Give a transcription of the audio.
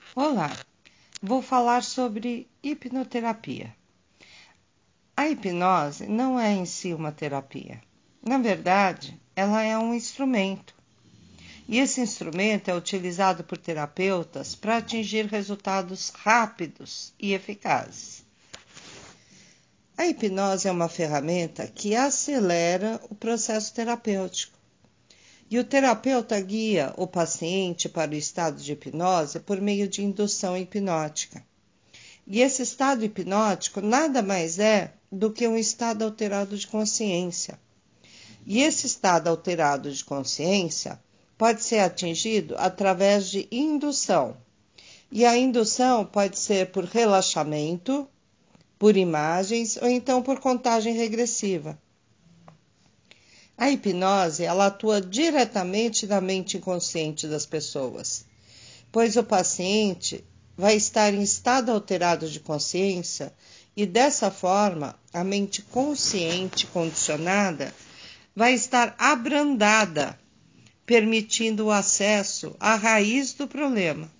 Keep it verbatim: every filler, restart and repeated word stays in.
Olá, vou falar sobre hipnoterapia. A hipnose não é em si uma terapia. Na verdade, ela é um instrumento. E esse instrumento é utilizado por terapeutas para atingir resultados rápidos e eficazes. A hipnose é uma ferramenta que acelera o processo terapêutico. E o terapeuta guia o paciente para o estado de hipnose por meio de indução hipnótica. E esse estado hipnótico nada mais é do que um estado alterado de consciência. E esse estado alterado de consciência pode ser atingido através de indução. E a indução pode ser por relaxamento, por imagens ou então por contagem regressiva. A hipnose, ela atua diretamente na mente inconsciente das pessoas, pois o paciente vai estar em estado alterado de consciência e dessa forma a mente consciente condicionada vai estar abrandada, permitindo o acesso à raiz do problema.